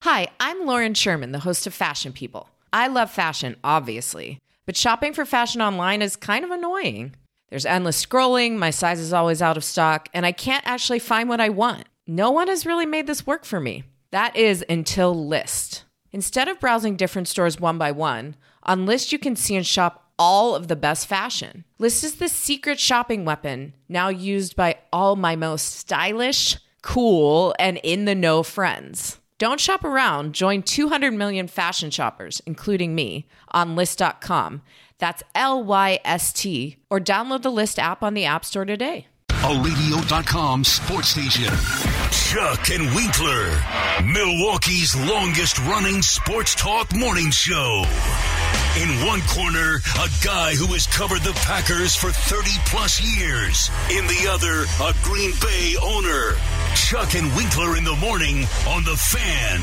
Hi, I'm Lauren Sherman, the host of Fashion People. I love fashion, obviously, but shopping for fashion online is kind of annoying. There's endless scrolling, my size is always out of stock, and I can't actually find what I want. No one has really made this work for me. That is until Lyst. Instead of browsing different stores one by one, on Lyst you can see and shop all of the best fashion. Lyst is the secret shopping weapon, now used by all my most stylish, cool, and in-the-know friends. Don't shop around. Join 200 million fashion shoppers, including me, on Lyst.com. That's Lyst, or download the Lyst app on the App Store today. A Radio.com sports station. Chuck and Winkler, Milwaukee's longest-running sports talk morning show. In one corner, a guy who has covered the Packers for 30-plus years. In the other, a Green Bay owner. Chuck and Winkler in the morning on The Fan.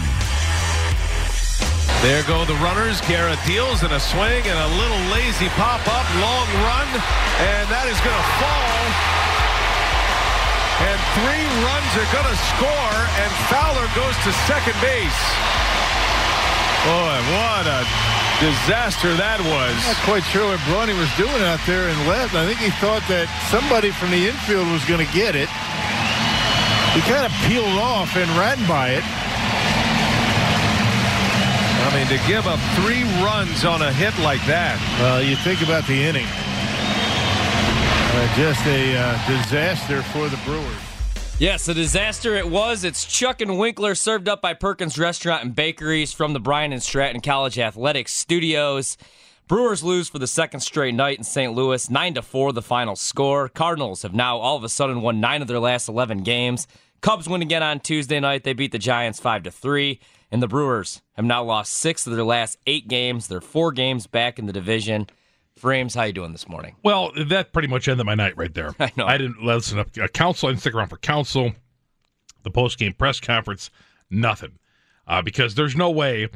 There go the runners. Garrett deals and a swing and a little lazy pop-up, long run, and that is going to fall. And 3 runs are going to score, and Fowler goes to second base. Boy, what a disaster that was. I'm not quite sure what Bronny was doing out there in left. I think he thought that somebody from the infield was going to get it. He kind of peeled off and ran by it. I mean, to give up 3 runs on a hit like that. Well, you think about the inning. Just a disaster for the Brewers. Yes, a disaster it was. It's Chuck and Winkler, served up by Perkins Restaurant and Bakeries from the Bryan and Stratton College Athletics Studios. Brewers lose for the second straight night in St. Louis, 9-4 the final score. Cardinals have now all of a sudden won 9 of their last 11 games. Cubs win again on Tuesday night. They beat the Giants 5-3. And the Brewers have now lost 6 of their last 8 games. They're 4 games back in the division. Frames, how you doing this morning? Well, that pretty much ended my night right there. I know. I didn't listen to counsel. I didn't stick around for counsel. The post-game press conference, nothing. Because there's no way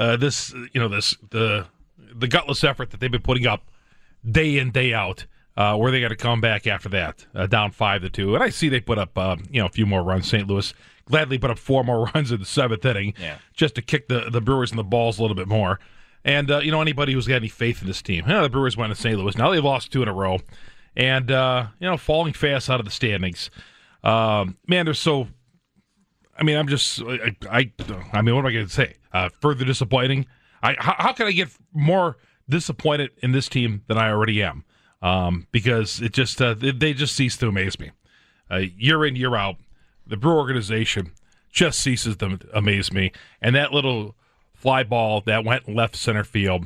the gutless effort that they've been putting up day in, day out, where they got to come back after that, down 5-2. And I see they put up a few more runs. St. Louis gladly put up 4 more runs in the 7th inning, just to kick the Brewers in the balls a little bit more. And, anybody who's got any faith in this team, the Brewers went to St. Louis. Now they've lost 2 in a row. And, falling fast out of the standings. Man, they're so... I mean, what am I going to say? Further disappointing? How can I get more disappointed in this team than I already am? Because it just they just cease to amaze me. Year in, year out, the Brewer organization just ceases to amaze me. And that little fly ball that went left center field,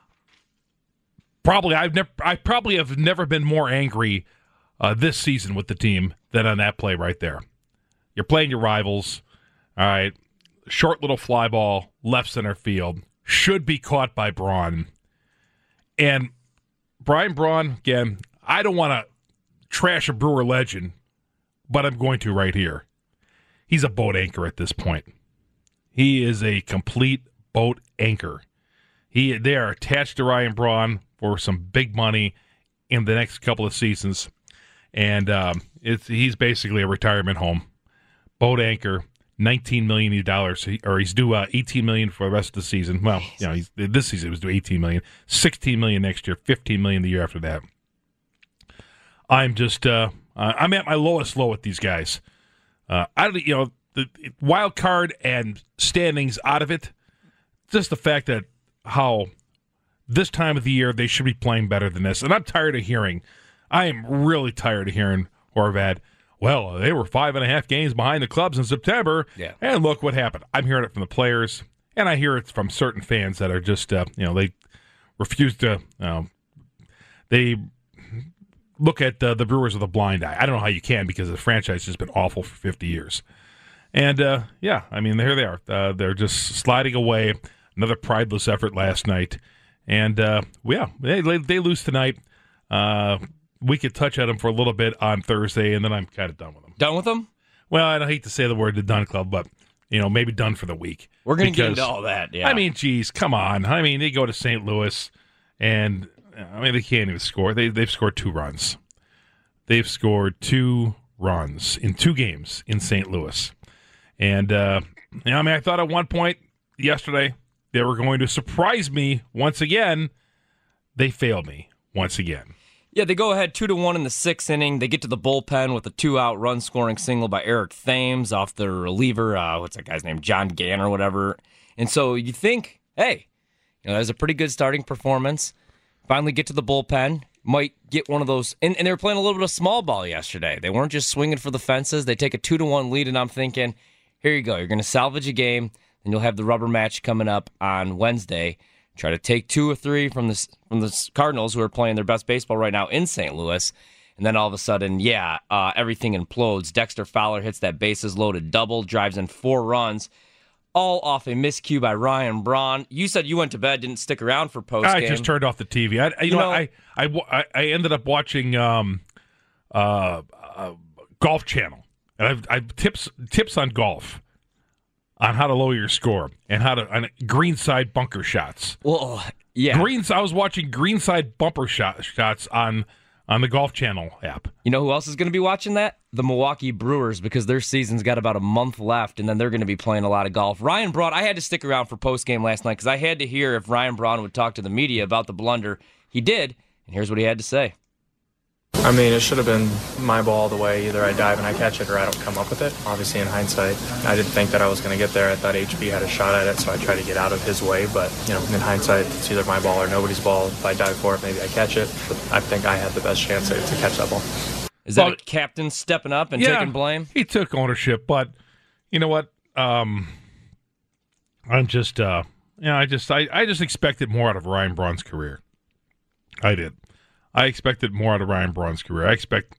I probably have never been more angry this season with the team than on that play right there. You're playing your rivals, all right. Short little fly ball, left center field, should be caught by Braun. And Brian Braun, again, I don't want to trash a Brewer legend, but I'm going to right here. He's a boat anchor at this point. He is a complete boat anchor. They are attached to Ryan Braun for some big money in the next couple of seasons, and he's basically a retirement home. Boat anchor, $19 million, or he's due $18 million for the rest of the season. Well, this season it was due $18 million, $16 million next year, $15 million the year after that. I'm just I'm at my lowest low with these guys. The wild card and standings out of it. Just the fact that how this time of the year they should be playing better than this. And I'm tired of hearing, I am really tired of hearing Horvat, well, they were 5.5 games behind the clubs in September, and look what happened. I'm hearing it from the players, and I hear it from certain fans that are just, they refuse to, they look at the Brewers with a blind eye. I don't know how you can, because the franchise has been awful for 50 years. And, here they are. They're just sliding away. Another prideless effort last night. And, they lose tonight. We could touch at them for a little bit on Thursday, and then I'm kind of done with them. Done with them? Well, I hate to say the word the done club, but, maybe done for the week. We're going to get into all that, yeah. I mean, geez, come on. They go to St. Louis, and, they can't even score. They've scored 2 runs. They've scored 2 runs in 2 games in St. Louis. And I thought at one point yesterday they were going to surprise me once again. They failed me once again. Yeah, they go ahead 2-1 in the 6th inning. They get to the bullpen with a 2-out run-scoring single by Eric Thames off the reliever. What's that guy's name? John Gann or whatever. And so you think, hey, that was a pretty good starting performance. Finally get to the bullpen. Might get one of those. And they were playing a little bit of small ball yesterday. They weren't just swinging for the fences. They take a 2-1 lead, and I'm thinking, here you go. You're going to salvage a game, and you'll have the rubber match coming up on Wednesday. Try to take 2 or 3 from the Cardinals, who are playing their best baseball right now in St. Louis. And then all of a sudden, everything implodes. Dexter Fowler hits that bases-loaded double, drives in 4 runs, all off a miscue by Ryan Braun. You said you went to bed, didn't stick around for postgame. I just turned off the TV. I ended up watching Golf Channel, and I've tips on golf. On how to lower your score and how to on greenside bunker shots. Well, yeah. I was watching greenside bumper shots on the Golf Channel app. You know who else is going to be watching that? The Milwaukee Brewers, because their season's got about a month left, and then they're going to be playing a lot of golf. Ryan Braun, I had to stick around for postgame last night because I had to hear if Ryan Braun would talk to the media about the blunder. He did, and here's what he had to say. I mean, it should have been my ball all the way. Either I dive and I catch it or I don't come up with it. Obviously, in hindsight, I didn't think that I was going to get there. I thought HB had a shot at it, so I tried to get out of his way. But, in hindsight, it's either my ball or nobody's ball. If I dive for it, maybe I catch it. But I think I had the best chance to catch that ball. Is that a captain stepping up and taking blame? He took ownership, but you know what? I'm just, I just expected more out of Ryan Braun's career. I did. I expected more out of Ryan Braun's career. I expect,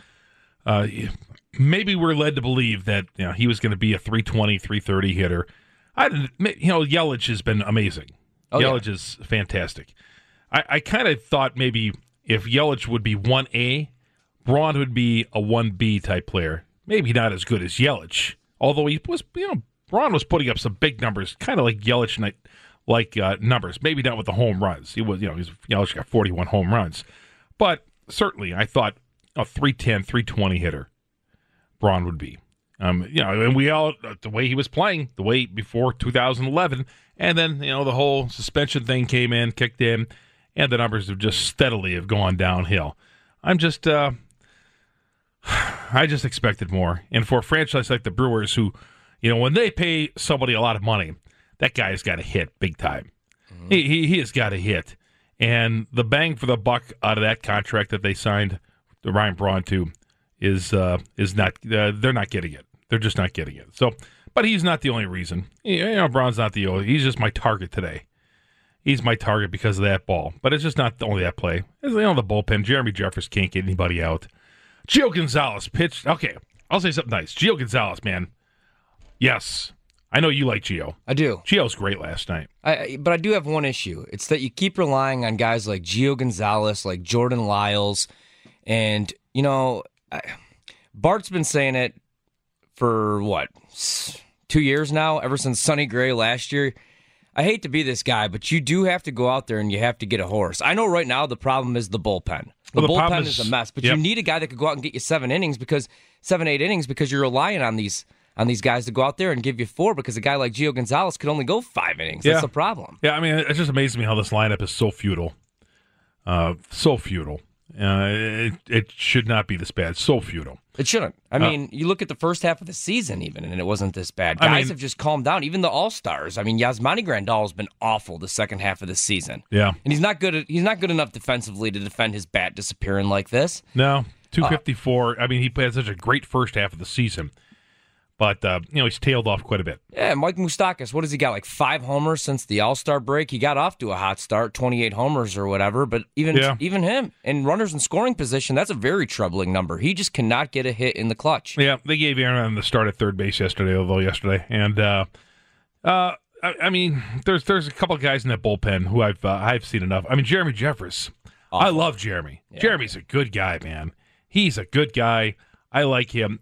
maybe we're led to believe that he was going to be a 320, 330 hitter. Yelich has been amazing. Yelich is fantastic. I kind of thought maybe if Yelich would be 1A, Braun would be a 1B type player. Maybe not as good as Yelich, although he was, Braun was putting up some big numbers, kind of like Yelich numbers. Maybe not with the home runs. Yelich got 41 home runs. But certainly, I thought a 310, 320 hitter, Braun would be. And we all, the way he was playing, the way before 2011, and then, the whole suspension thing kicked in, and the numbers have just steadily gone downhill. I just expected more. And for a franchise like the Brewers, who, when they pay somebody a lot of money, that guy's got to hit big time. Mm-hmm. He has got to hit. And the bang for the buck out of that contract that they signed the Ryan Braun to is not. They're not getting it. They're just not getting it. So, but he's not the only reason. Braun's not the only. He's just my target today. He's my target because of that ball. But it's just not only that play. It's, the bullpen. Jeremy Jeffress can't get anybody out. Gio Gonzalez pitched. Okay, I'll say something nice. Gio Gonzalez, man. Yes. I know you like Gio. I do. Gio's great last night. But I do have one issue. It's that you keep relying on guys like Gio Gonzalez, like Jordan Lyles, and, Bart's been saying it for, 2 years now, ever since Sonny Gray last year. I hate to be this guy, but you do have to go out there and you have to get a horse. I know right now the problem is the bullpen. The bullpen is a mess, but you need a guy that could go out and get you 7 innings, 8 innings, because you're relying on these guys to go out there and give you 4, because a guy like Gio Gonzalez could only go 5 innings. That's the problem. Yeah, I mean, it just amazes me how this lineup is so futile. So futile. It should not be this bad. So futile. It shouldn't. I mean, you look at the first half of the season even, and it wasn't this bad. Guys have just calmed down. Even the All-Stars. I mean, Yasmani Grandal has been awful the second half of the season. Yeah. And he's not good enough defensively to defend his bat disappearing like this. No. 254. I mean, he had such a great first half of the season. But, he's tailed off quite a bit. Yeah, Mike Moustakas, what has he got, like 5 homers since the All-Star break? He got off to a hot start, 28 homers or whatever, but even him, and runners in scoring position, that's a very troubling number. He just cannot get a hit in the clutch. Yeah, they gave Aaron the start at third base yesterday. And, I mean, there's a couple of guys in that bullpen who I've seen enough. I mean, Jeremy Jeffress. Awful. I love Jeremy. Yeah. Jeremy's a good guy, man. He's a good guy. I like him.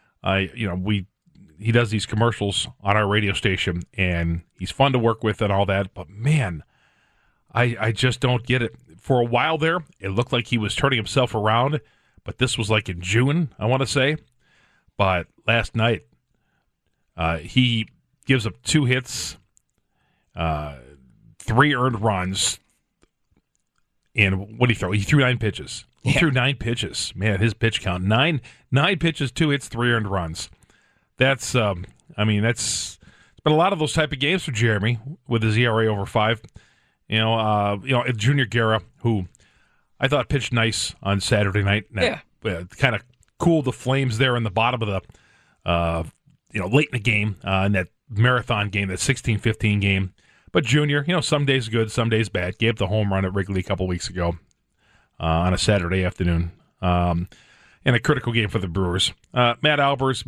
He does these commercials on our radio station, and he's fun to work with and all that. But, man, I just don't get it. For a while there, it looked like he was turning himself around, but this was like in June, I want to say. But last night, he gives up 2 hits, 3 earned runs. And what did he throw? He threw 9 pitches. He threw 9 pitches. Man, his pitch count. 9 pitches, 2 hits, 3 earned runs. That's, it's been a lot of those type of games for Jeremy with his ERA over 5. Junior Guerra, who I thought pitched nice on Saturday night. Kind of cooled the flames there in the bottom of the, late in the game, in that marathon game, that 16-15 game. But Junior, some days good, some days bad. Gave the home run at Wrigley a couple weeks ago on a Saturday afternoon. In a critical game for the Brewers. Matt Albers,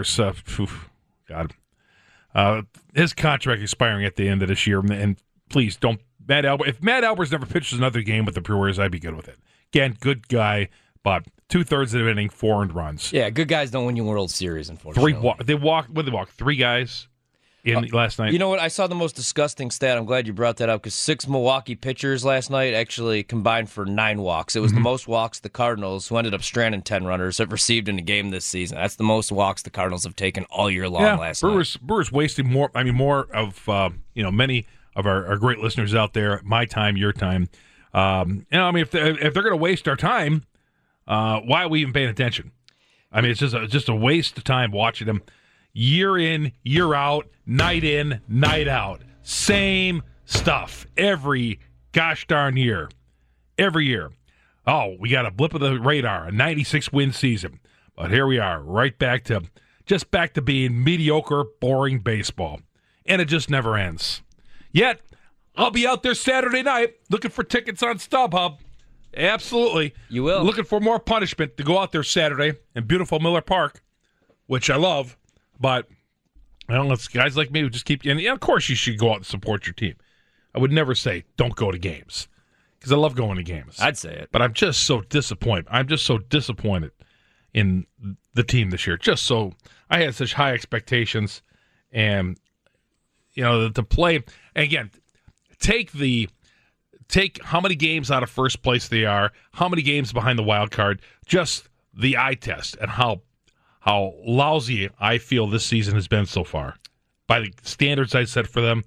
God. His contract expiring at the end of this year. And please don't, if Matt Albers never pitches another game with the Brewers, I'd be good with it. Again, good guy, but 2/3 of the inning, 4 earned runs. Yeah, good guys don't win you World Series, unfortunately. They walked 3 guys in last night. You know what? I saw the most disgusting stat. I'm glad you brought that up because 6 Milwaukee pitchers last night actually combined for 9 walks. It was the most walks the Cardinals, who ended up stranding 10 runners, have received in a game this season. That's the most walks the Cardinals have taken all year long last night. Brewers wasting more of many of our great listeners out there, my time, your time. If they're going to waste our time, why are we even paying attention? It's just a waste of time watching them year in, year out, night in, night out. Same stuff every gosh darn year. Every year. Oh, we got a blip of the radar, a 96-win season. But here we are, back to being mediocre, boring baseball. And it just never ends. Yet, I'll be out there Saturday night looking for tickets on StubHub. Absolutely. You will. Looking for more punishment to go out there Saturday in beautiful Miller Park, which I love. But, it's guys like me who just keep... And of course you should go out and support your team. I would never say, don't go to games. Because I love going to games. I'd say it. But I'm just so disappointed. I'm just so disappointed in the team this year. I had such high expectations. And, to play... And again, take how many games out of first place they are, how many games behind the wild card, just the eye test and how lousy I feel this season has been so far. By the standards I set for them,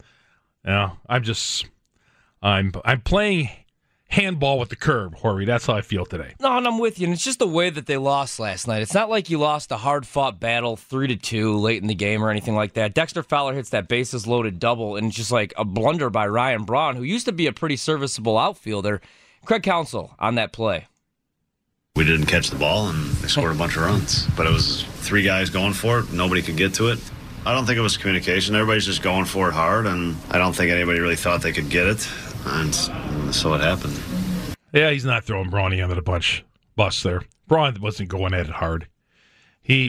I'm playing handball with the curb, Horry. That's how I feel today. No, and I'm with you. And it's just the way that they lost last night. It's not like you lost a hard-fought battle 3-2 late in the game or anything like that. Dexter Fowler hits that bases-loaded double, and it's just like a blunder by Ryan Braun, who used to be a pretty serviceable outfielder. Craig Counsell on that play. We didn't catch the ball, and they scored a bunch of runs. But it was 3 guys going for it. Nobody could get to it. I don't think it was communication. Everybody's just going for it hard, and I don't think anybody really thought they could get it. And so it happened. Yeah, he's not throwing Brawny under the bus there. Braun wasn't going at it hard. There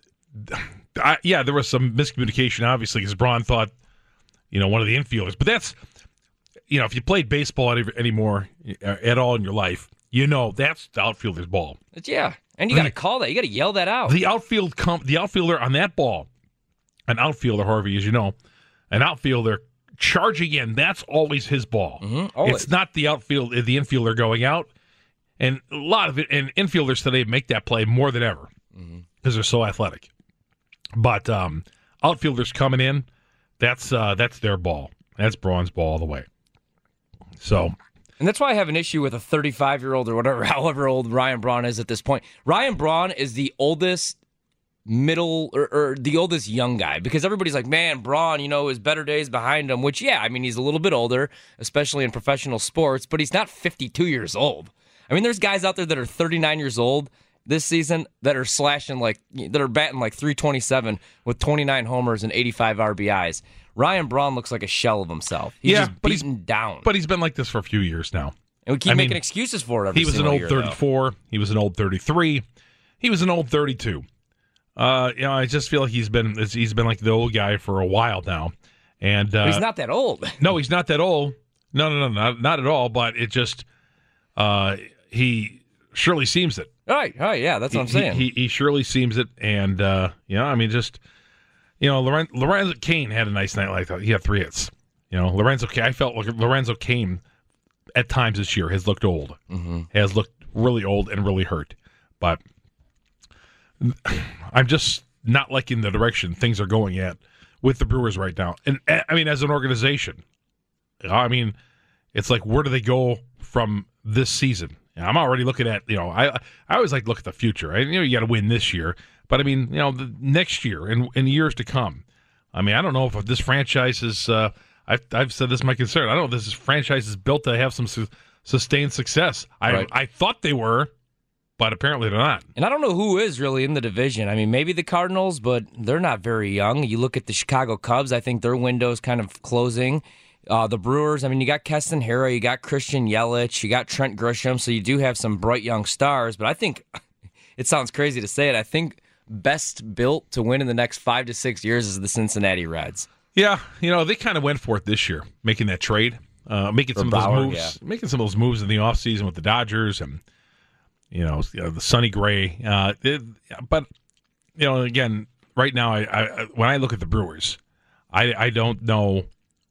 was some miscommunication, obviously, because Braun thought, one of the infielders. But that's, if you played baseball anymore at all in your life, that's the outfielder's ball. Yeah, and you got to call that. You got to yell that out. The outfielder on that ball, an outfielder, Harvey, as you know, an outfielder charging in, that's always his ball. It's not the infielder going out. And a lot of it, and infielders today make that play more than ever because they're so athletic. But outfielders coming in, that's their ball. That's Braun's ball all the way. So... And that's why I have an issue with a 35-year-old or however old Ryan Braun is at this point. Ryan Braun is the oldest middle or the oldest young guy because everybody's like, man, Braun, his better days behind him, which, he's a little bit older, especially in professional sports, but he's not 52 years old. There's guys out there that are 39 years old this season that are that are batting like 327 with 29 homers and 85 RBIs. Ryan Braun looks like a shell of himself. He's beaten down. But he's been like this for a few years now. And we keep making excuses for it every single year. He was an old 34. He was an old 33. He was an old 32. I just feel like he's been like the old guy for a while now. And he's not that old. No, he's not that old. No, not at all. But it just he surely seems it. Right. Oh, yeah, that's what I'm saying. He surely seems it. And Lorenzo Cain had a nice night like that. He had 3 hits. I felt like Lorenzo Cain at times this year has looked old. Has looked really old and really hurt. But I'm just not liking the direction things are going at with the Brewers right now. And I mean, as an organization, I mean, it's like, where do they go from this season? And I'm already looking at, I always like to look at the future. You got to win this year, but I mean, the next year and years to come. I mean, I don't know if this franchise is. I've said this is my concern. I don't know if this franchise is built to have some sustained success. I thought they were, but apparently they're not. And I don't know who is really in the division. I mean, maybe the Cardinals, but they're not very young. You look at the Chicago Cubs, I think their window's kind of closing. The Brewers, I mean, you got Keston Hiura, you got Christian Yelich, you got Trent Grisham, so you do have some bright young stars. But I think, it sounds crazy to say it, I think best built to win in the next 5 to 6 years is the Cincinnati Reds. Yeah, they kind of went for it this year, making that trade, making some of those moves in the offseason with the Dodgers and the Sonny Gray. But again, right now, I when I look at the Brewers, I don't know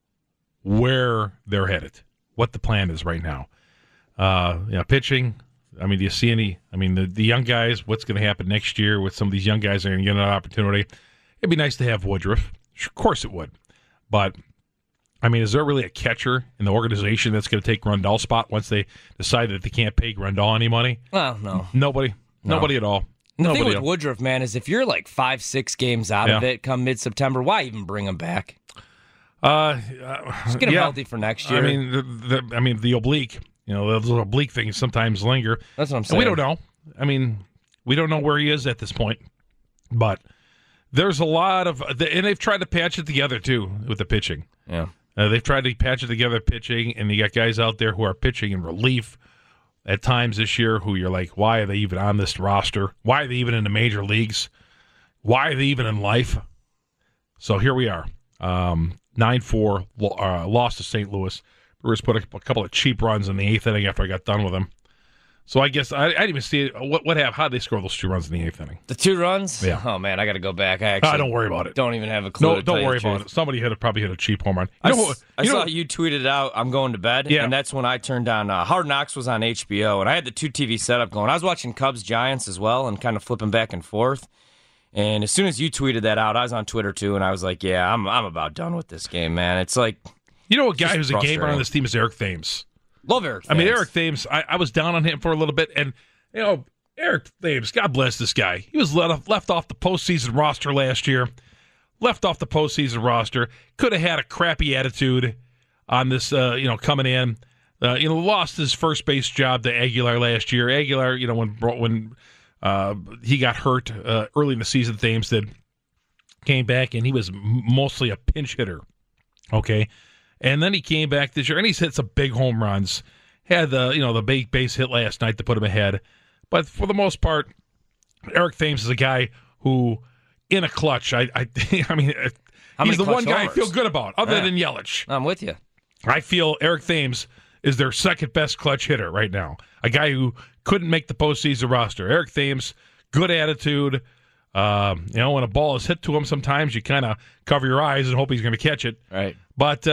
where they're headed, what the plan is right now. Pitching. I mean, do you see any? I mean, the young guys. What's going to happen next year with some of these young guys that are going to get an opportunity? It'd be nice to have Woodruff. Of course it would. But, I mean, is there really a catcher in the organization that's going to take Grandal's spot once they decide that they can't pay Grandal any money? Well, no. Nobody. No. Nobody at all. The thing with Woodruff, man, is if you're like 5-6 games out of it come mid-September, why even bring him back? Just get him healthy for next year. I mean, the oblique, those oblique things sometimes linger. That's what I'm saying. And we don't know. I mean, we don't know where he is at this point. But there's a lot of, and they've tried to patch it together too with the pitching. Yeah, they've tried to patch it together pitching, and you got guys out there who are pitching in relief at times this year who you're like, why are they even on this roster? Why are they even in the major leagues? Why are they even in life? So here we are, 9-4 loss to St. Louis. Brewers put a couple of cheap runs in the 8th inning after I got done with them. So I guess I didn't even see it. What happened? How did they score those 2 runs in the 8th inning? The 2 runs? Yeah. Oh, man, I got to go back. Don't worry about it. Don't even have a clue. No, don't worry about it. Somebody probably hit a cheap home run. I saw you tweeted out, I'm going to bed, and that's when I turned on Hard Knocks was on HBO, and I had the 2 TV setup going. I was watching Cubs-Giants as well and kind of flipping back and forth. And as soon as you tweeted that out, I was on Twitter too, and I was like, yeah, I'm about done with this game, man. It's like... a guy who's a gamer on this team is Eric Thames. Love Eric Thames. I mean, Eric Thames, I was down on him for a little bit, and, Eric Thames, God bless this guy. He was left off the postseason roster last year. Left off the postseason roster. Could have had a crappy attitude on this, coming in. Lost his first base job to Aguilar last year. Aguilar, when he got hurt early in the season, Thames came back, and he was mostly a pinch hitter. Okay? And then he came back this year, and he's hit some big home runs. Had the big base hit last night to put him ahead. But for the most part, Eric Thames is a guy who, in a clutch, I mean, he's the one guy I feel good about, other than Yelich. I'm with you. I feel Eric Thames is their second best clutch hitter right now. A guy who couldn't make the postseason roster. Eric Thames, good attitude. When a ball is hit to him, sometimes you kind of cover your eyes and hope he's going to catch it. Right. But,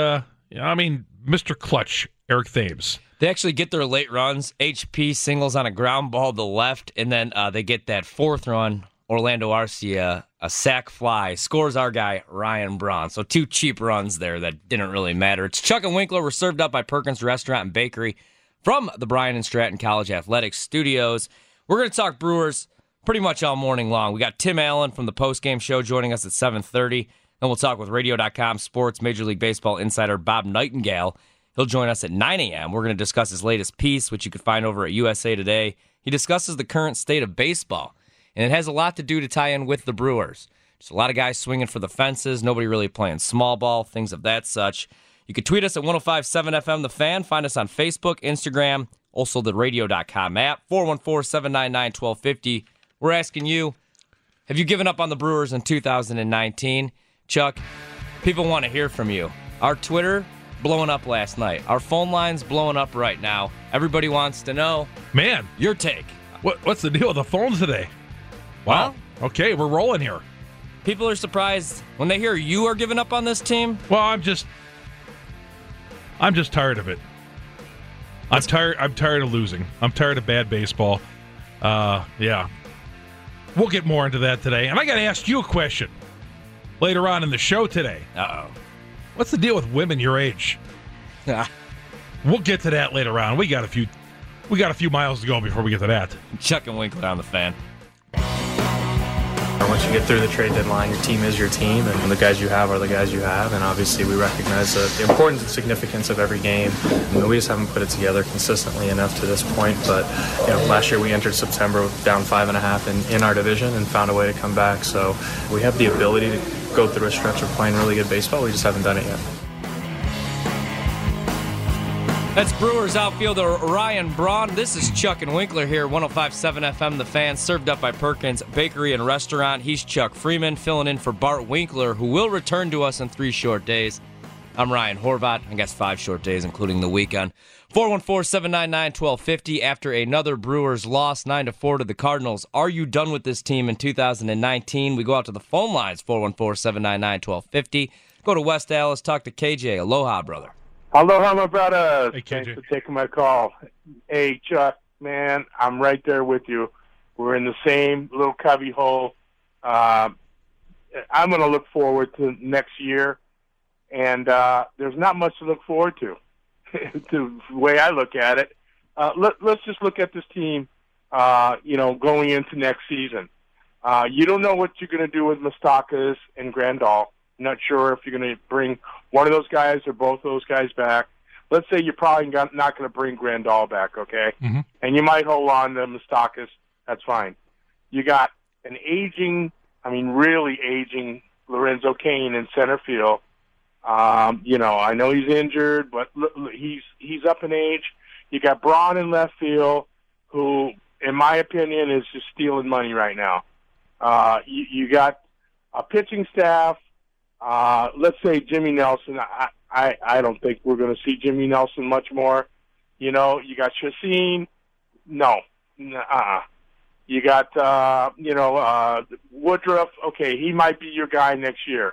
Mr. Clutch, Eric Thames. They actually get their late runs. HP singles on a ground ball to left, and then they get that 4th run. Orlando Arcia, a sac fly, scores our guy, Ryan Braun. So 2 cheap runs there that didn't really matter. It's Chuck and Winkler. We're served up by Perkins Restaurant and Bakery from the Bryan and Stratton College Athletics Studios. We're going to talk Brewers pretty much all morning long. We got Tim Allen from the postgame show joining us at 7:30. Then we'll talk with Radio.com Sports Major League Baseball insider Bob Nightingale. He'll join us at 9 a.m. We're going to discuss his latest piece, which you can find over at USA Today. He discusses the current state of baseball, and it has a lot to do to tie in with the Brewers. Just a lot of guys swinging for the fences, nobody really playing small ball, things of that such. You can tweet us at 105.7 FM The Fan. Find us on Facebook, Instagram, also the Radio.com app, 414-799-1250. We're asking you, have you given up on the Brewers in 2019? Chuck, people want to hear from you. Our Twitter blowing up last night. Our phone line's blowing up right now. Everybody wants to know. Man. Your take. What's the deal with the phones today? Wow. Okay, we're rolling here. People are surprised when they hear you are giving up on this team. Well, I'm just tired of it. I'm tired of losing. I'm tired of bad baseball. Yeah. We'll get more into that today. And I got to ask you a question. later on in the show today. Uh-oh. What's the deal with women your age? We'll get to that later on. We got a few miles to go before we get to that. Chuck and Winkler on the Fan. Once you get through the trade deadline, your team is your team, and the guys you have are the guys you have. And obviously, we recognize the importance and significance of every game. We just haven't put it together consistently enough to this point. But last year we entered September down 5.5 in our division and found a way to come back. So we have the ability to go through a stretch of playing really good baseball. We just haven't done it yet. That's Brewers outfielder Ryan Braun. This is Chuck and Winkler here, 105.7 FM, The Fan, served up by Perkins Bakery and Restaurant. He's Chuck Freeman, filling in for Bart Winkler, who will return to us in 3 short days. I'm Ryan Horvat. I guess 5 short days, including the weekend. 414-799-1250 after another Brewers loss, 9-4 to the Cardinals. Are you done with this team in 2019? We go out to the phone lines, 414-799-1250. Go to West Dallas, talk to KJ. Aloha, brother. Aloha, my brother. Hey, KJ. Thanks for taking my call. Hey, Chuck, man, I'm right there with you. We're in the same little cubby hole. I'm going to look forward to next year, and there's not much to look forward to, to the way I look at it. Let's just look at this team, going into next season. You don't know what you're going to do with Moustakas and Grandal. Not sure if you're going to bring one of those guys or both of those guys back. Let's say you're probably not going to bring Grandal back, okay? Mm-hmm. And you might hold on to Moustakas. That's fine. You got an really aging Lorenzo Cain in center field. I know he's injured, but he's up in age. You got Braun in left field, who, in my opinion, is just stealing money right now. You got a pitching staff. Let's say Jimmy Nelson. I don't think we're going to see Jimmy Nelson much more. You got Chacin. No. You got, Woodruff. Okay, he might be your guy next year.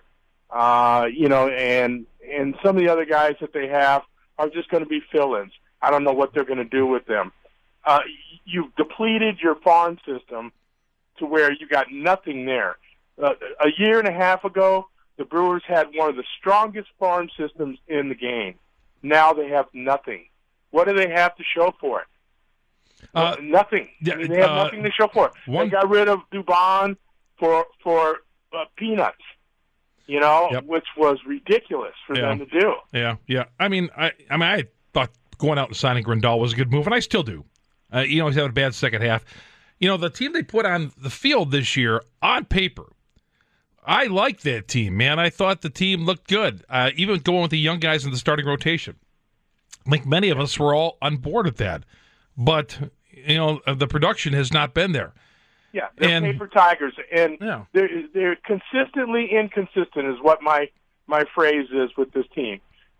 And some of the other guys that they have are just going to be fill-ins. I don't know what they're going to do with them. You've depleted your farm system to where you got nothing there. A year and a half ago, the Brewers had one of the strongest farm systems in the game. Now they have nothing. What do they have to show for it? Nothing. Yeah, they have nothing to show for it. They got rid of Dubon for peanuts, which was ridiculous for them to do. Yeah. I thought going out and signing Grandal was a good move, and I still do. He's having a bad second half. The team they put on the field this year, on paper, I like that team, man. I thought the team looked good, even going with the young guys in the starting rotation. I think many of us were all on board with that. But, the production has not been there. Yeah, they're paper tigers, and they're consistently inconsistent is what my phrase is with this team.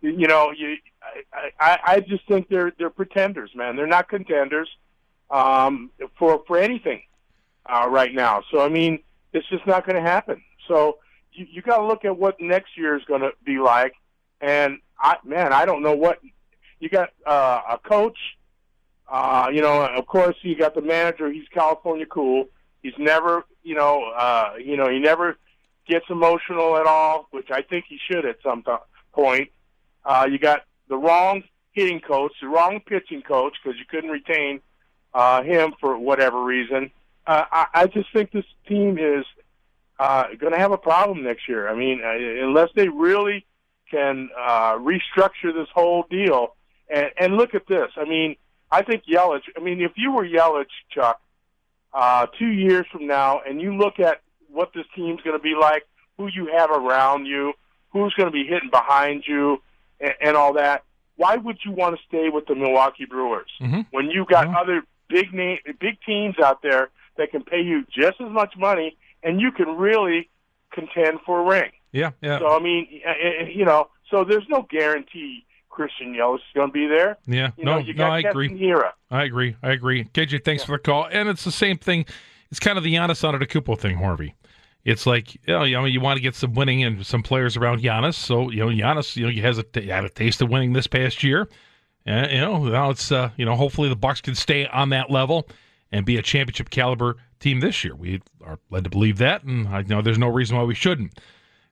I just think they're pretenders, man. They're not contenders for anything right now. So, it's just not going to happen. So you got to look at what next year is going to be like. And I don't know what you got. A coach, of course you got the manager. He's California cool. He's never, he never gets emotional at all, which I think he should at some point. You got the wrong hitting coach, the wrong pitching coach, because you couldn't retain him for whatever reason. I just think this team is going to have a problem next year. Unless they really can restructure this whole deal. And look at this. I think Yelich, if you were Yelich, Chuck, 2 years from now, and you look at what this team's going to be like, who you have around you, who's going to be hitting behind you, and all that, why would you want to stay with the Milwaukee Brewers when you got other big teams out there that can pay you just as much money and you can really contend for a ring? Yeah. So, so there's no guarantee Christian Yelich is going to be there. Yeah, I agree. I agree. KJ, thanks for the call. And it's the same thing. It's kind of the Giannis Antetokounmpo thing, Harvey. It's like, you want to get some winning and some players around Giannis. So, Giannis, he had a taste of winning this past year. Now it's, hopefully the Bucks can stay on that level and be a championship caliber team this year. We are led to believe that, and I know there's no reason why we shouldn't.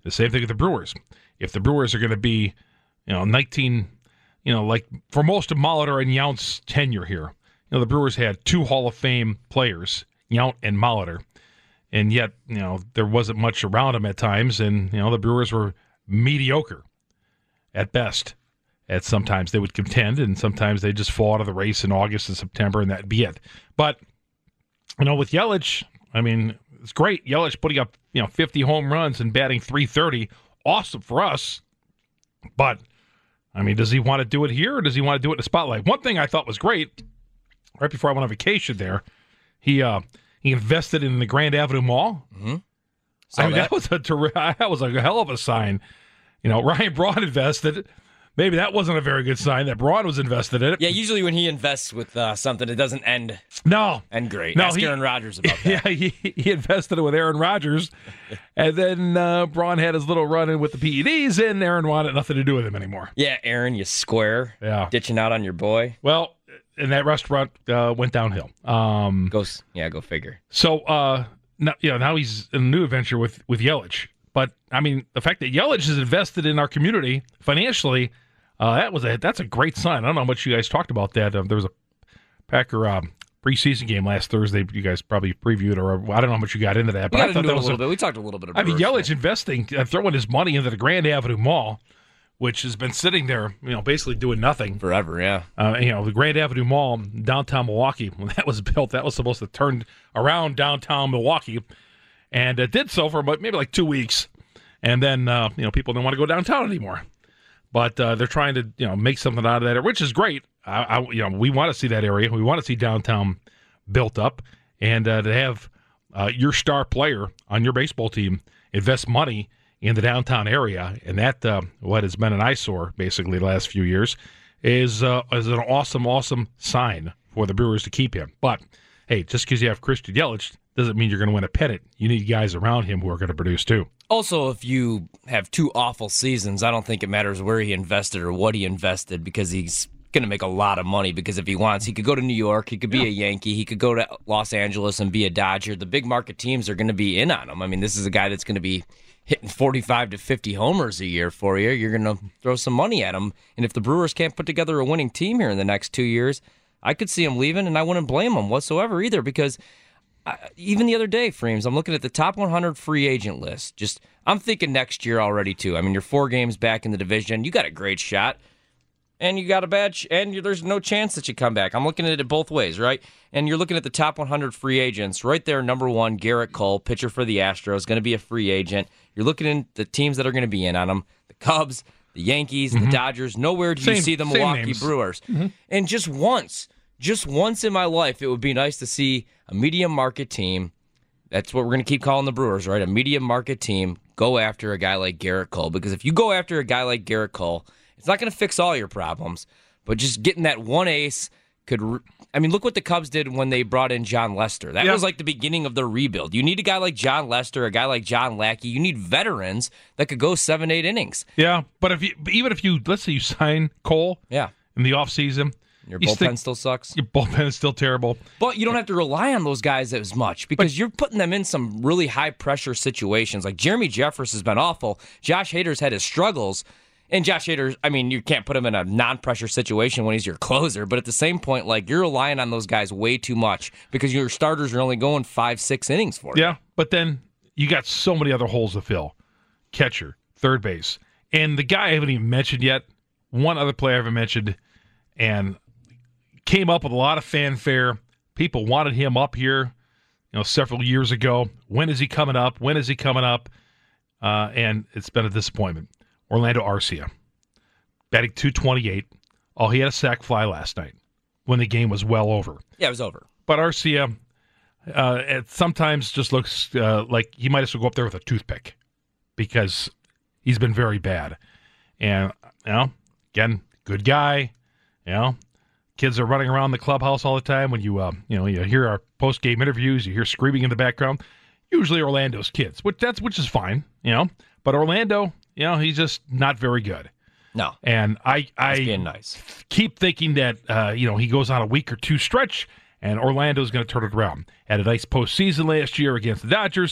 The same thing with the Brewers. If the Brewers are going to be, 19, like for most of Molitor and Yount's tenure here, the Brewers had 2 Hall of Fame players, Yount and Molitor, and yet, there wasn't much around them at times, and, the Brewers were mediocre at best. And sometimes they would contend, and sometimes they just fall out of the race in August and September, and that'd be it. But, with Yelich, it's great. Yelich putting up, 50 home runs and batting .330. Awesome for us. But, does he want to do it here, or does he want to do it in the spotlight? One thing I thought was great, right before I went on vacation there, he invested in the Grand Avenue Mall. Mm-hmm. That was a hell of a sign. Ryan Braun invested. Maybe that wasn't a very good sign that Braun was invested in it. Yeah, usually when he invests with something, it doesn't end great. No, Ask Aaron Rodgers about that. Yeah, he invested it with Aaron Rodgers, and then Braun had his little run-in with the PEDs, and Aaron wanted nothing to do with him anymore. Yeah, Aaron, you square. Yeah. Ditching out on your boy. Well, and that restaurant went downhill. Go figure. So now he's in a new adventure with Yelich. But, the fact that Yelich is invested in our community financially, that's a great sign. I don't know how much you guys talked about that. There was a Packer preseason game last Thursday. You guys probably previewed, or I don't know how much you got into that. But I thought that was a little bit. We talked a little bit about Yelich investing, throwing his money into the Grand Avenue Mall, which has been sitting there, basically doing nothing forever. Yeah. The Grand Avenue Mall, downtown Milwaukee, when that was built, that was supposed to turn around downtown Milwaukee, and it did so for maybe like 2 weeks, and then people didn't want to go downtown anymore. But they're trying to make something out of that, which is great. We want to see that area. We want to see downtown built up, and to have your star player on your baseball team invest money in the downtown area, and that what has been an eyesore basically the last few years is an awesome sign for the Brewers to keep him. But hey, just because you have Christian Yelich doesn't mean you're going to win a pennant. You need guys around him who are going to produce too. Also, if you have 2 awful seasons, I don't think it matters where he invested or what he invested, because he's going to make a lot of money. Because if he wants, he could go to New York, he could be a Yankee, he could go to Los Angeles and be a Dodger. The big market teams are going to be in on him. This is a guy that's going to be hitting 45 to 50 homers a year for you. You're going to throw some money at him. And if the Brewers can't put together a winning team here in the next 2 years, I could see him leaving, and I wouldn't blame him whatsoever either, because even the other day, Freems, I'm looking at the top 100 free agent list. I'm thinking next year already, too. You're 4 games back in the division. You got a great shot, and you got a bad and there's no chance that you come back. I'm looking at it both ways, right? And you're looking at the top 100 free agents. Right there, number 1, Garrett Cole, pitcher for the Astros, going to be a free agent. You're looking at the teams that are going to be in on him, the Cubs, the Yankees, the Dodgers. Nowhere do you see the Milwaukee Brewers. Mm-hmm. And just once in my life, it would be nice to see a medium market team. That's what we're going to keep calling the Brewers, right? A medium market team go after a guy like Garrett Cole. Because if you go after a guy like Garrett Cole, it's not going to fix all your problems, but just getting that one ace could. Look what the Cubs did when they brought in John Lester. That was like the beginning of their rebuild. You need a guy like John Lester, a guy like John Lackey. You need veterans that could go 7-8 innings. Yeah, but even if you let's say you sign Cole, in the offseason. Your bullpen still sucks. Your bullpen is still terrible. But you don't have to rely on those guys as much, because you're putting them in some really high-pressure situations. Like Jeremy Jeffress has been awful. Josh Hader's had his struggles. And Josh Hader, you can't put him in a non-pressure situation when he's your closer. But at the same point, you're relying on those guys way too much, because your starters are only going 5-6 innings for you. Yeah, but then you got so many other holes to fill. Catcher, third base. And the guy I haven't even mentioned yet, one other player I haven't mentioned, and came up with a lot of fanfare. People wanted him up here, several years ago. When is he coming up? And it's been a disappointment. Orlando Arcia, batting .228. Oh, he had a sac fly last night when the game was well over. Yeah, it was over. But Arcia, it sometimes just looks like he might as well go up there with a toothpick, because he's been very bad. And, again, good guy, Kids are running around the clubhouse all the time. When you hear our post-game interviews, you hear screaming in the background. Usually Orlando's kids, which is fine, But Orlando, he's just not very good. No, and I being nice. Keep thinking that he goes on a week or two stretch, and Orlando's going to turn it around. Had a nice postseason last year against the Dodgers,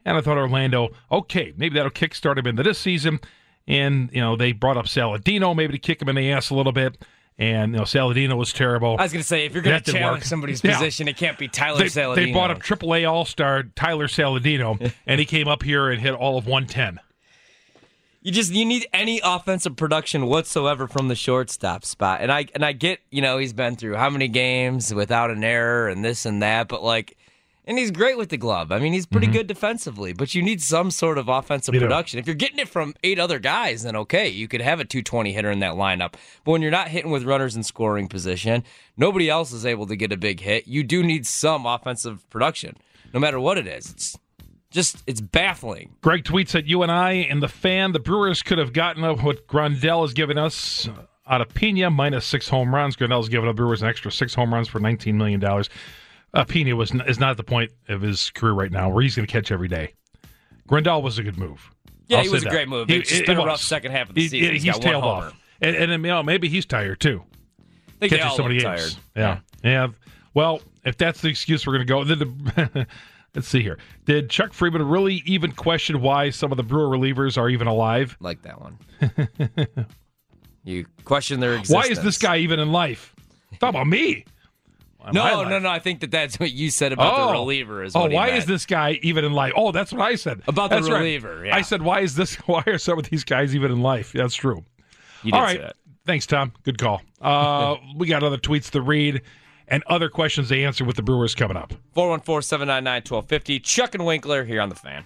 And I thought Orlando, okay, maybe that'll kickstart him into this season. And, they brought up Saladino maybe to kick him in the ass a little bit. And, Saladino was terrible. I was going to say, if you're going to challenge somebody's position, it can't be Tyler Saladino. They brought up AAA All-Star Tyler Saladino, and he came up here and hit all of 110. You need any offensive production whatsoever from the shortstop spot. And I get, he's been through how many games without an error and this and that, but and he's great with the glove. I mean, he's pretty good defensively, but you need some sort of offensive production. If you're getting it from 8 other guys, then okay, you could have a 220 hitter in that lineup. But when you're not hitting with runners in scoring position, nobody else is able to get a big hit. You do need some offensive production, no matter what it is. It's baffling. Greg tweets at you and I and the Fan. The Brewers could have gotten up what Grandel has given us out of Pena, minus 6 home runs. Grandel's given the Brewers an extra 6 home runs for $19 million. Pena is not at the point of his career right now where he's going to catch every day. Grandal was a good move. Yeah, he was a great move. It's been a rough second half of the season. He's tailed off. And maybe he's tired, too. I think they all look tired. Yeah. Well, if that's the excuse we're going to go, let's see here. Did Chuck Freeman really even question why some of the Brewer relievers are even alive? Like that one. You question their existence. Why is this guy even in life? Talk about me. No. I think that's what you said about the reliever. Why is this guy even in life? Oh, that's what I said. About the reliever, yeah. I said, why are some of these guys even in life? That's true. You did say that. Thanks, Tom. Good call. We got other tweets to read and other questions to answer with the Brewers coming up. 414-799-1250. Chuck and Winkler here on The Fan.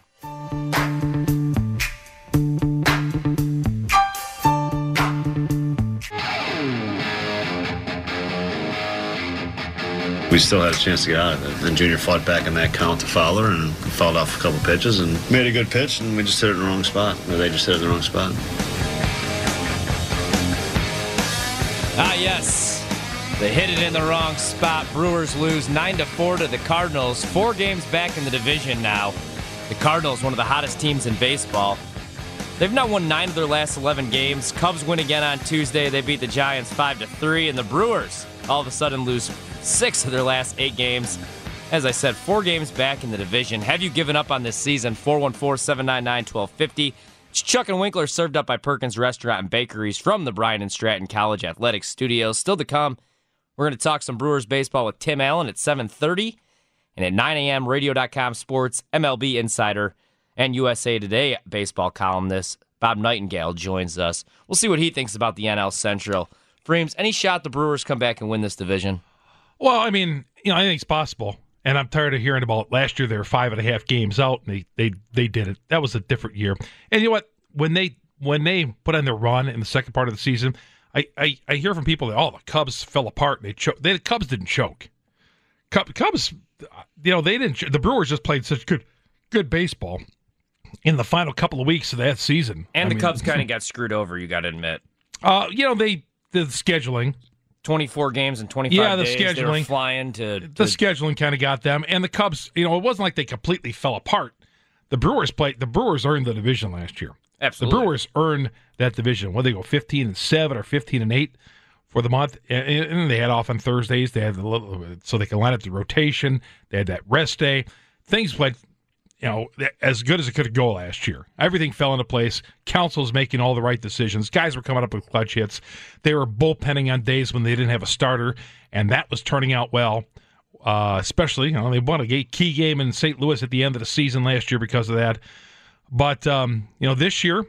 We still had a chance to get out of it. And Junior fought back in that count to Fowler and fouled off a couple pitches and made a good pitch, and we just hit it in the wrong spot. Or they just hit it in the wrong spot. Yes. They hit it in the wrong spot. Brewers lose 9-4 to the Cardinals. 4 games back in the division now. The Cardinals, one of the hottest teams in baseball. They've now won 9 of their last 11 games. Cubs win again on Tuesday. They beat the Giants 5-3. And the Brewers all of a sudden lose 6 of their last 8 games. As I said, 4 games back in the division. Have you given up on this season? 414-799-1250. It's Chuck and Winkler, served up by Perkins Restaurant and Bakeries from the Bryan and Stratton College Athletics Studios. Still to come, we're going to talk some Brewers baseball with Tim Allen at 7:30. And at 9 a.m., Radio.com Sports, MLB Insider, and USA Today baseball columnist Bob Nightingale joins us. We'll see what he thinks about the NL Central. Freems, any shot the Brewers come back and win this division? Well, I mean, I think it's possible. And I'm tired of hearing about last year they were 5.5 games out, and they did it. That was a different year. And you know what? When they put on their run in the second part of the season, I hear from people that, the Cubs fell apart and they choked. The Cubs didn't choke. Cubs, they didn't. The Brewers just played such good baseball in the final couple of weeks of that season. And the Cubs kind of got screwed over, you got to admit. The scheduling. 24 games in 25 days. Scheduling. They were flying to... The scheduling kind of got them. And the Cubs, it wasn't like they completely fell apart. The Brewers earned the division last year. Absolutely. The Brewers earned that division. Whether they go 15-7 or 15-8 for the month. And they had off on Thursdays. They had so they could line up the rotation. They had that rest day. Things went, as good as it could go last year. Everything fell into place. Council's making all the right decisions. Guys were coming up with clutch hits. They were bullpenning on days when they didn't have a starter, and that was turning out well. Especially, they won a key game in St. Louis at the end of the season last year because of that. But this year,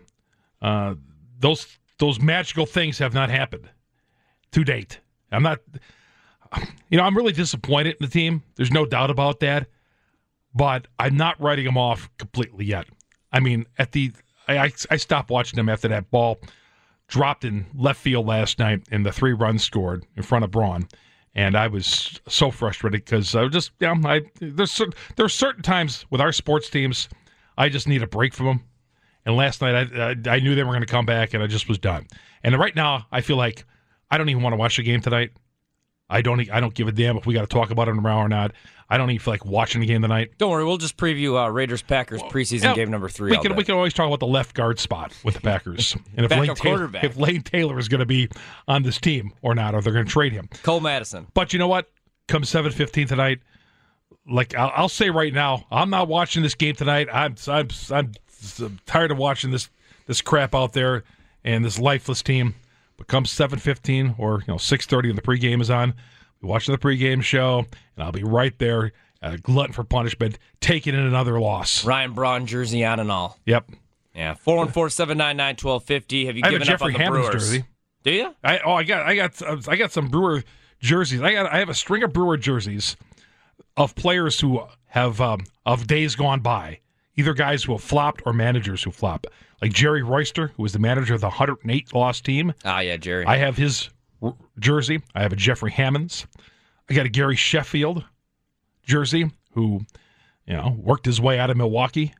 those magical things have not happened to date. I'm really disappointed in the team. There's no doubt about that. But I'm not writing them off completely yet. I mean, I stopped watching them after that ball dropped in left field last night and the 3 runs scored in front of Braun. And I was so frustrated because I was just, there's certain times with our sports teams, I just need a break from them. And last night, I knew they were going to come back, and I just was done. And right now, I feel like I don't even want to watch the game tonight. I don't give a damn if we got to talk about it in an hour or not. I don't even feel like watching the game tonight. Don't worry, we'll just preview Raiders-Packers preseason game number 3. We can always talk about the left guard spot with the Packers. And if Lane Taylor is going to be on this team or not, or they're going to trade him. Cole Madison. But you know what? Come 7:15 tonight, I'll say right now, I'm not watching this game tonight. I'm tired of watching this crap out there and this lifeless team. But come 7:15 or 6:30 when the pregame is on, we're watching the pregame show, and I'll be right there, glutton for punishment, taking in another loss. Ryan Braun jersey on and all. Yep. Yeah. 414-799-1250. Have you given up Jeffrey on the Hammond's Brewers? jersey. Do you? I got some Brewer jerseys. I have a string of Brewer jerseys of players who have of days gone by, either guys who have flopped or managers who flop. Like Jerry Royster, who was the manager of the 108-loss team. Ah, yeah, Jerry. I have his jersey. I have a Jeffrey Hammonds. I got a Gary Sheffield jersey, who worked his way out of Milwaukee.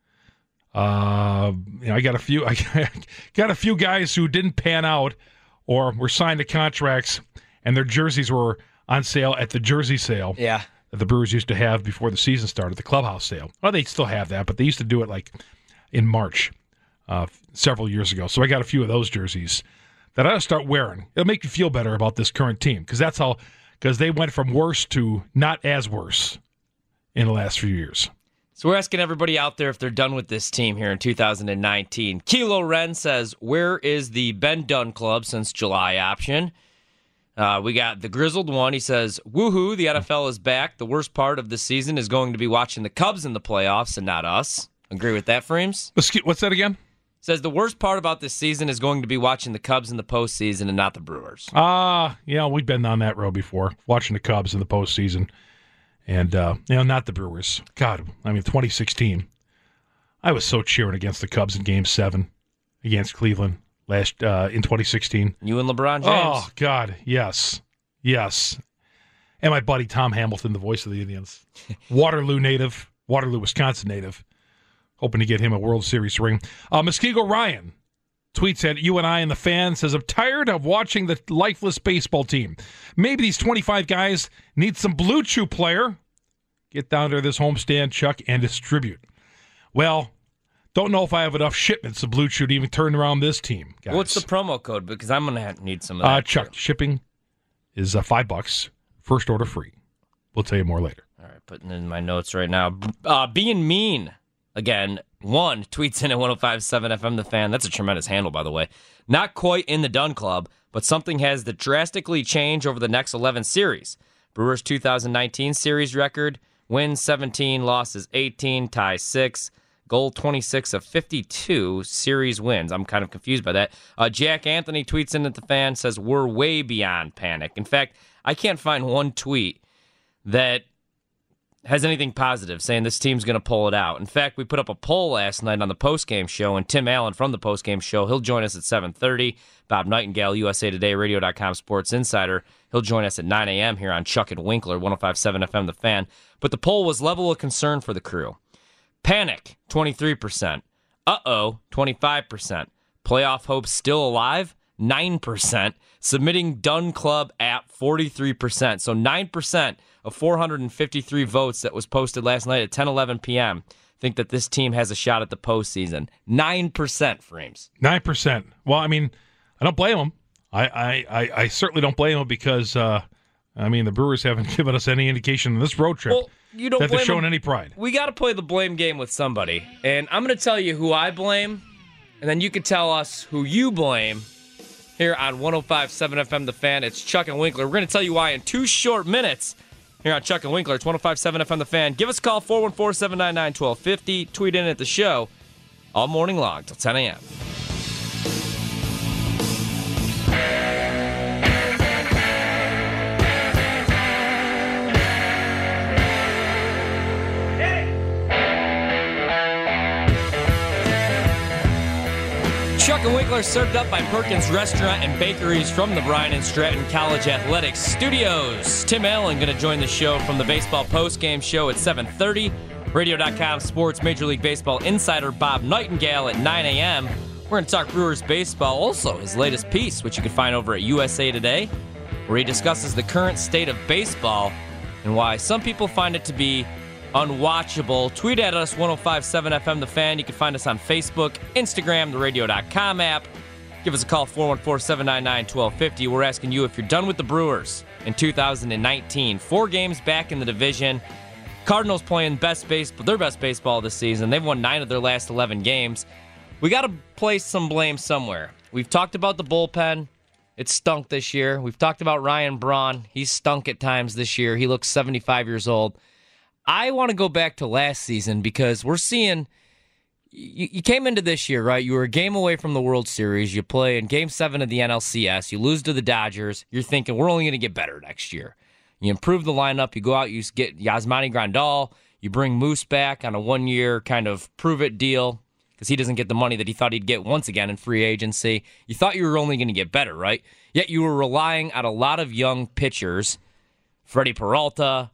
I got a few. I got a few guys who didn't pan out or were signed to contracts, and their jerseys were on sale at the jersey sale. Yeah. That the Brewers used to have before the season started, the clubhouse sale. Well, they still have that, but they used to do it like in March several years ago. So I got a few of those jerseys that I ought to start wearing. It'll make you feel better about this current team because they went from worse to not as worse in the last few years. So we're asking everybody out there if they're done with this team here in 2019. Kilo Ren says, where is the Ben Dunn Club since July option? We got the Grizzled One. He says, woohoo, the NFL is back. The worst part of the season is going to be watching the Cubs in the playoffs and not us. Agree with that, Freems? What's that again? Says the worst part about this season is going to be watching the Cubs in the postseason and not the Brewers. Yeah, we've been on that road before, watching the Cubs in the postseason. And, not the Brewers. God, 2016. I was so cheering against the Cubs in Game 7 against Cleveland in 2016. You and LeBron James. Oh, God, yes. Yes. And my buddy Tom Hamilton, the voice of the Indians. Waterloo native, Waterloo, Wisconsin native. Hoping to get him a World Series ring. Muskego Ryan tweets at You and I and the Fan, says, I'm tired of watching the lifeless baseball team. Maybe these 25 guys need some Blue Chew player. Get down to this homestand, Chuck, and distribute. Well, don't know if I have enough shipments of Blue Chew to even turn around this team, guys. What's the promo code? Because I'm going to need some of that. Chuck, shipping is $5. First order free. We'll tell you more later. All right, putting in my notes right now. Being mean. Again, one tweets in at 105.7 FM The Fan. That's a tremendous handle, by the way. Not quite in the Dunn Club, but something has to drastically change over the next 11 series. Brewers' 2019 series record, wins 17, losses 18, ties 6, goal 26 of 52 series wins. I'm kind of confused by that. Jack Anthony tweets in at The Fan, says, we're way beyond panic. In fact, I can't find one tweet that has anything positive, saying this team's going to pull it out. In fact, we put up a poll last night on the postgame show, and Tim Allen from the postgame show, he'll join us at 7:30. Bob Nightingale, USA Today, Radio.com Sports Insider, he'll join us at 9 a.m. here on Chuck and Winkler, 105.7 FM The Fan. But the poll was level of concern for the crew. Panic, 23%. Uh-oh, 25%. Playoff hopes still alive, 9%. Submitting Dunn Club app, 43%. So 9% of 453 votes that was posted last night at 10:11 p.m. think that this team has a shot at the postseason. 9%, Frames. 9%. Well, I don't blame them. I certainly don't blame them because, the Brewers haven't given us any indication in this road trip that they're showing any pride. We got to play the blame game with somebody. And I'm going to tell you who I blame, and then you can tell us who you blame here on 105.7 FM The Fan. It's Chuck and Winkler. We're going to tell you why in 2 short minutes here on Chuck and Winkler. It's 105.7 FM The Fan. Give us a call, 414-799-1250. Tweet in at the show all morning long till 10 a.m. Chuck and Winkler served up by Perkins Restaurant and Bakeries from the Bryan and Stratton College Athletics Studios. Tim Allen going to join the show from the Baseball Postgame Show at 7:30. Radio.com Sports Major League Baseball Insider Bob Nightingale at 9 a.m. We're going to talk Brewers baseball. Also, his latest piece, which you can find over at USA Today, where he discusses the current state of baseball and why some people find it to be unwatchable. Tweet at us, 105.7 FM The Fan. You can find us on Facebook, Instagram, the radio.com app. Give us a call, 414-799-1250. We're asking you if you're done with the Brewers in 2019. 4 games back in the division. Cardinals playing their best baseball this season. They've won 9 of their last 11 games. We got to place some blame somewhere. We've talked about the bullpen. It stunk this year. We've talked about Ryan Braun. He's stunk at times this year. He looks 75 years old. I want to go back to last season because we're seeing... You came into this year, right? You were a game away from the World Series. You play in Game 7 of the NLCS. You lose to the Dodgers. You're thinking, we're only going to get better next year. You improve the lineup. You go out, you get Yasmani Grandal. You bring Moose back on a 1-year kind of prove-it deal because he doesn't get the money that he thought he'd get once again in free agency. You thought you were only going to get better, right? Yet you were relying on a lot of young pitchers, Freddie Peralta,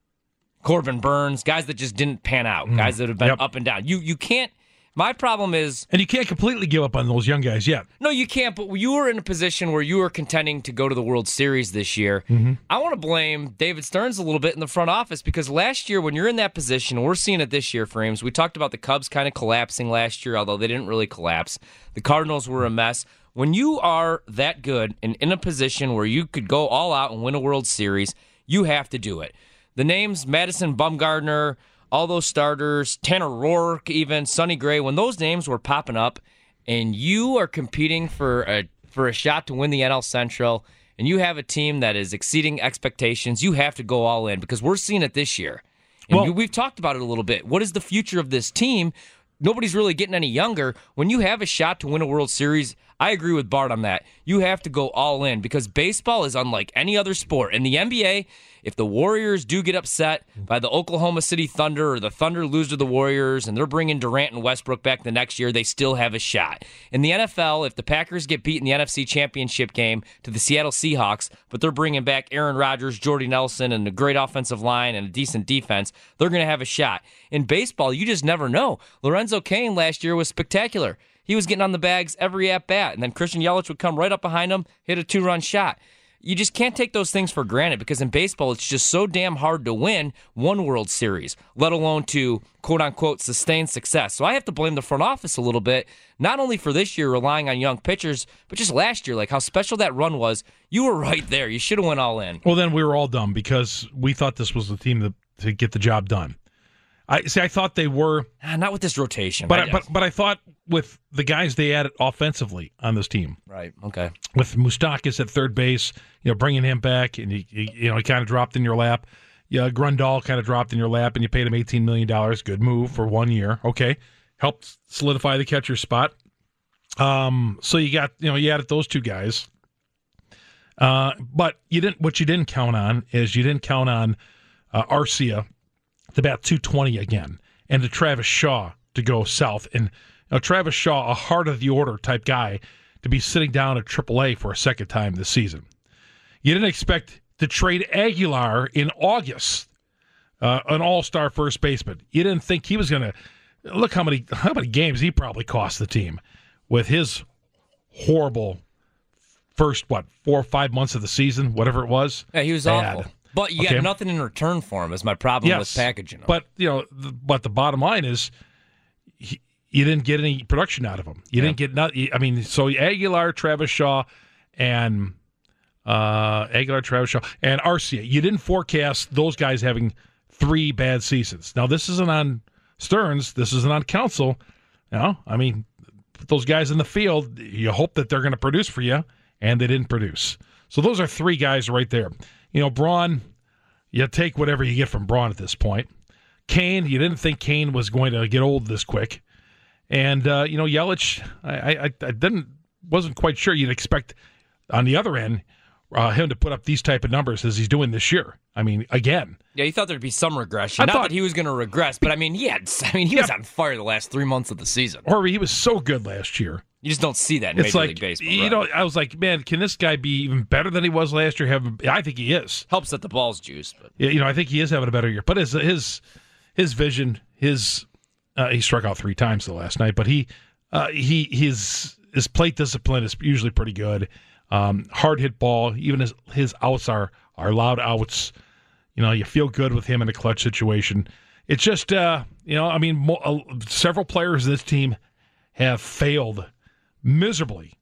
Corbin Burns, guys that just didn't pan out, guys that have been up and down. You can't. My problem is... And you can't completely give up on those young guys yet. No, you can't, but you were in a position where you were contending to go to the World Series this year. I want to blame David Stearns a little bit in the front office because last year when you're in that position, we're seeing it this year, Frames. We talked about the Cubs kind of collapsing last year, although they didn't really collapse. The Cardinals were a mess. When you are that good and in a position where you could go all out and win a World Series, you have to do it. The names Madison Bumgarner... all those starters, Tanner Roark even, Sonny Gray, when those names were popping up and you are competing for a shot to win the NL Central and you have a team that is exceeding expectations, you have to go all in because we're seeing it this year. And we've talked about it a little bit. What is the future of this team? Nobody's really getting any younger. When you have a shot to win a World Series, I agree with Bart on that. You have to go all in because baseball is unlike any other sport. In the NBA, if the Warriors do get upset by the Oklahoma City Thunder or the Thunder lose to the Warriors and they're bringing Durant and Westbrook back the next year, they still have a shot. In the NFL, if the Packers get beat in the NFC Championship game to the Seattle Seahawks, but they're bringing back Aaron Rodgers, Jordy Nelson, and a great offensive line and a decent defense, they're going to have a shot. In baseball, you just never know. Lorenzo Cain last year was spectacular. He was getting on the bags every at-bat, and then Christian Yelich would come right up behind him, hit a 2-run shot. You just can't take those things for granted because in baseball, it's just so damn hard to win one World Series, let alone to, quote-unquote, sustain success. So I have to blame the front office a little bit, not only for this year relying on young pitchers, but just last year, like how special that run was. You were right there. You should have went all in. Well, then we were all dumb because we thought this was the team to get the job done. I thought they were not with this rotation, but I thought with the guys they added offensively on this team, right? Okay, with Moustakas at third base, bringing him back, and he kind of dropped in your lap. Yeah, Grandal kind of dropped in your lap, and you paid him $18 million. Good move for 1 year. Okay, helped solidify the catcher spot. So you got you added those two guys, but you didn't. What you didn't count on is Arcia to bat 220 again, and to Travis Shaw to go south. And Travis Shaw, a heart of the order type guy, to be sitting down at AAA for a second time this season. You didn't expect to trade Aguilar in August, an all-star first baseman. You didn't think he was going to look how many games he probably cost the team with his horrible first 4 or 5 months of the season, whatever it was. Yeah, he was bad. Awful. But you got nothing in return for him is my problem with packaging him. But, but the bottom line is you didn't get any production out of him. You didn't get nothing. I mean, so Aguilar, Travis Shaw, and Arcia. You didn't forecast those guys having 3 bad seasons. Now, this isn't on Stearns. This isn't on Counsell. I mean, those guys in the field, you hope that they're going to produce for you, and they didn't produce. So those are 3 guys right there. Braun, you take whatever you get from Braun at this point. Cain, you didn't think Cain was going to get old this quick. And, Yelich, I wasn't quite sure you'd expect on the other end him to put up these type of numbers as he's doing this year. I mean, again. Yeah, you thought there'd be some regression. Not that he was going to regress, but he was on fire the last 3 months of the season. Or he was so good last year. You just don't see that in Major League Baseball. Right? I was like, man, can this guy be even better than he was last year? I think he is. Helps that the ball's juiced. But. Yeah, I think he is having a better year. But his vision, he struck out 3 times the last night. But his plate discipline is usually pretty good. Hard hit ball. Even his outs are loud outs. You feel good with him in a clutch situation. It's just, several players in this team have failed miserably.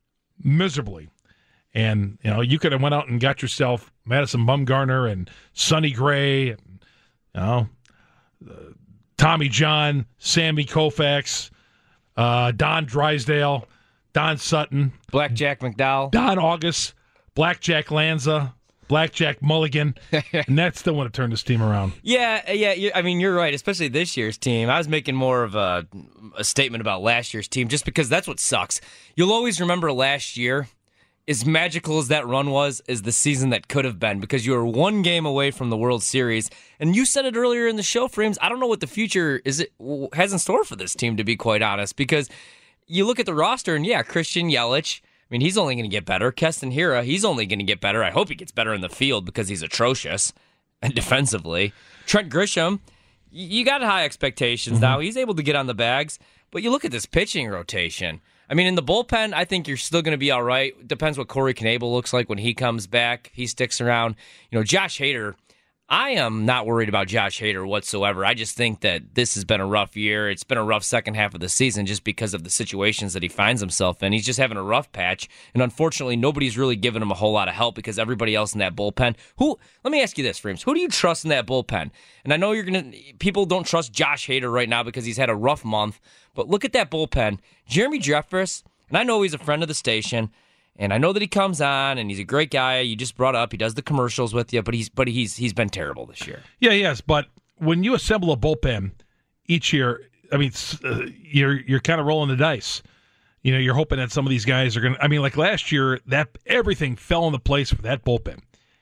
And, you could have went out and got yourself Madison Bumgarner and Sonny Gray, and, Tommy John, Sammy Koufax, Don Drysdale, Don Sutton, Blackjack McDowell, Don August, Blackjack Lanza, Blackjack Mulligan, and that still want to turn this team around. Yeah. I mean, you're right, especially this year's team. I was making more of a statement about last year's team just because that's what sucks. You'll always remember last year, as magical as that run was, is the season that could have been because you were one game away from the World Series. And you said it earlier in the show, Frames, I don't know what the future has in store for this team, to be quite honest, because you look at the roster and, yeah, Christian Yelich, I mean, he's only going to get better. Keston Hiura, he's only going to get better. I hope he gets better in the field because he's atrocious and defensively. Trent Grisham, you got high expectations now. He's able to get on the bags. But you look at this pitching rotation. I mean, in the bullpen, I think you're still going to be all right. Depends what Corey Knebel looks like when he comes back. He sticks around. Josh Hader, I am not worried about Josh Hader whatsoever. I just think that this has been a rough year. It's been a rough second half of the season just because of the situations that he finds himself in. He's just having a rough patch, and unfortunately, nobody's really giving him a whole lot of help because everybody else in that bullpen. Let me ask you this, Frames. Who do you trust in that bullpen? And I know people don't trust Josh Hader right now because he's had a rough month, but look at that bullpen. Jeremy Jeffress, and I know he's a friend of the station, and I know that he comes on, and he's a great guy. You just brought up, he does the commercials with you, but he's been terrible this year. Yeah, yes, but when you assemble a bullpen each year, I mean, you're kind of rolling the dice. You're hoping that some of these guys are going to. I mean, like last year, that everything fell into place for that bullpen.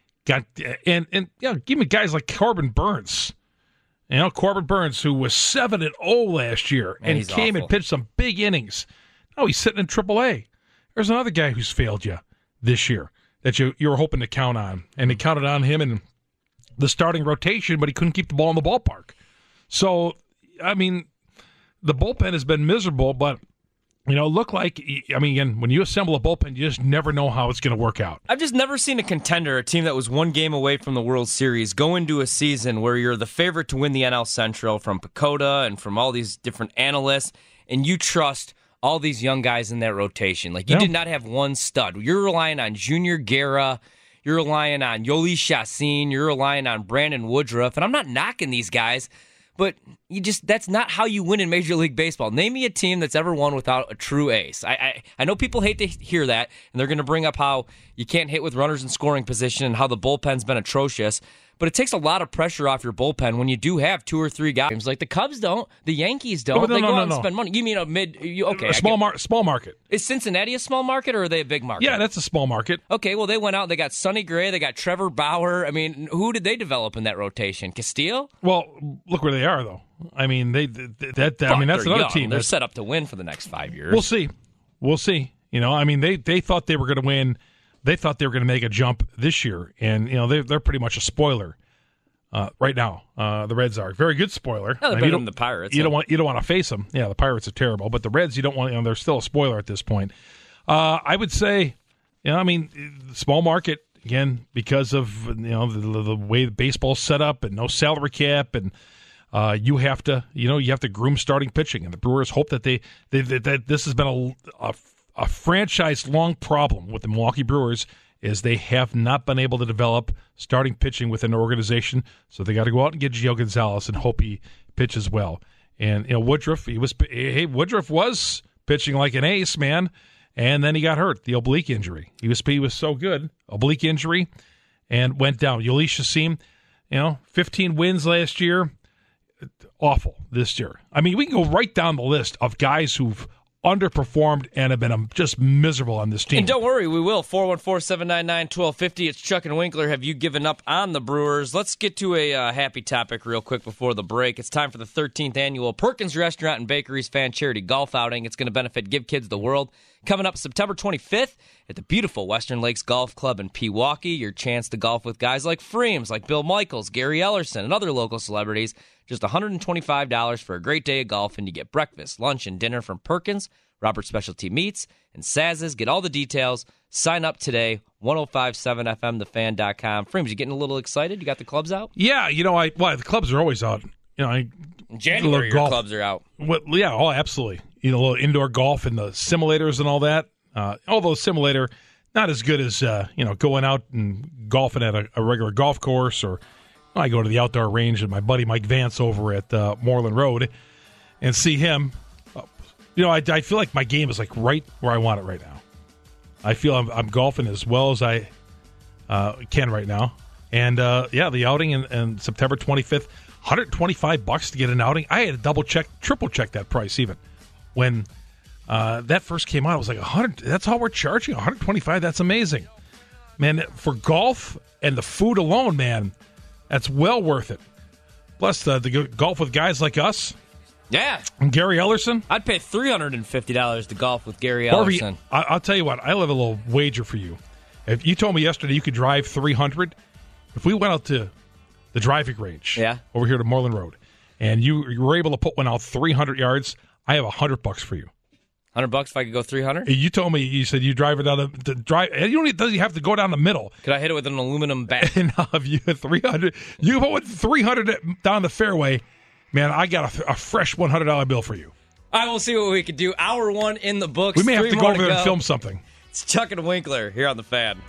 Give me guys like Corbin Burns. Corbin Burns, who was 7-0 last year, and came awful. and pitched some big innings. Oh, he's sitting in AAA. There's another guy who's failed you this year that you were hoping to count on, and they counted on him in the starting rotation, but he couldn't keep the ball in the ballpark. So, I mean, the bullpen has been miserable, but look like, again, when you assemble a bullpen, you just never know how it's going to work out. I've just never seen a contender, a team that was one game away from the World Series, go into a season where you're the favorite to win the NL Central from Pacoda and from all these different analysts, and you trust all these young guys in that rotation. Like, you did not have one stud. You're relying on Junior Guerra. You're relying on Yoli Chassin. You're relying on Brandon Woodruff. And I'm not knocking these guys, but that's not how you win in Major League Baseball. Name me a team that's ever won without a true ace. I know people hate to hear that, and they're going to bring up how you can't hit with runners in scoring position and how the bullpen's been atrocious. But it takes a lot of pressure off your bullpen when you do have 2 or 3 guys. Like the Cubs don't, the Yankees don't. They go out and spend money. You mean a small market. Is Cincinnati a small market, or are they a big market? Yeah, that's a small market. Okay, well, they went out, they got Sonny Gray, they got Trevor Bauer. I mean, who did they develop in that rotation? Castillo? Well, look where they are, though. I mean, that's another young. team. They're set up to win for the next 5 years. We'll see. They thought they were going to win. They thought they were going to make a jump this year, and they're pretty much a spoiler right now. The Reds are a very good spoiler. No, they're better than the Pirates. You don't want to face them. Yeah, the Pirates are terrible, but the Reds, you don't want. They're still a spoiler at this point. I would say, small market again because of the way the baseball's set up and no salary cap, and you have to groom starting pitching, and the Brewers hope that that this has been a franchise-long problem with the Milwaukee Brewers is they have not been able to develop starting pitching within their organization, so they got to go out and get Gio Gonzalez and hope he pitches well. And Woodruff, Woodruff was pitching like an ace, man, and then he got hurt, the oblique injury. He was so good, oblique injury, and went down. Yoli Chassin, 15 wins last year, awful this year. I mean, we can go right down the list of guys who've underperformed and have been just miserable on this team. And don't worry, we will. 414-799-1250. It's Chuck and Winkler. Have you given up on the Brewers? Let's get to a happy topic real quick before the break. It's time for the 13th annual Perkins Restaurant and Bakeries Fan Charity Golf Outing. It's going to benefit Give Kids the World. Coming up September 25th at the beautiful Western Lakes Golf Club in Pewaukee. Your chance to golf with guys like Freems, like Bill Michaels, Gary Ellerson, and other local celebrities. Just $125 for a great day of golf, and you get breakfast, lunch, and dinner from Perkins, Robert's Specialty Meats, and Saz's. Get all the details. Sign up today, 1057fmthefan.com. Freems, you getting a little excited? You got the clubs out? Yeah, the clubs are always out. In January, your clubs are out. Well, yeah, absolutely. A little indoor golf and the simulators and all that. Although simulator, not as good as going out and golfing at a regular golf course or I go to the outdoor range and my buddy Mike Vance over at Moreland Road and see him. I feel like my game is like right where I want it right now. I feel I'm golfing as well as I can right now. And, the outing in September 25th, $125 to get an outing. I had to triple check that price even. When that first came out, I was like, $100. That's all we're charging? $125? That's amazing. Man, for golf and the food alone, man, that's well worth it. Plus, the golf with guys like us. Yeah. And Gary Ellerson. I'd pay $350 to golf with Gary Ellerson. I'll tell you what. I'll have a little wager for you. If you told me yesterday you could drive 300, if we went out to the driving range over here to Moreland Road, and you were able to put one out 300 yards, I have $100 for you. $100 if I could go 300? You told me, you said you drive it down the drive. It doesn't have to go down the middle. Could I hit it with an aluminum bat? And if you had 300, you put 300 down the fairway, man, I got a fresh $100 bill for you. All right, we'll see what we can do. Hour 1 in the books. We may have to go over there and film something. It's Chuck and Winkler here on The Fan.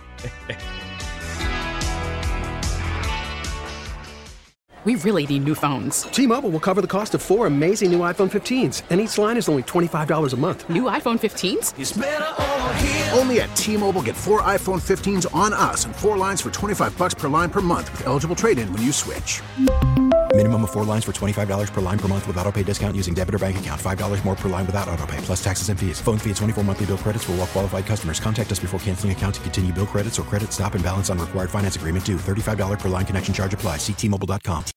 We really need new phones. T-Mobile will cover the cost of 4 amazing new iPhone 15s, and each line is only $25 a month. New iPhone 15s? It's better over here. Only at T-Mobile, get 4 iPhone 15s on us and 4 lines for $25 per line per month with eligible trade-in when you switch. Minimum of 4 lines for $25 per line per month with autopay discount using debit or bank account. $5 more per line without autopay, plus taxes and fees. Phone fee at 24 monthly bill credits for well-qualified customers. Contact us before canceling account to continue bill credits or credit stop and balance on required finance agreement due. $35 per line connection charge applies. See T-Mobile.com.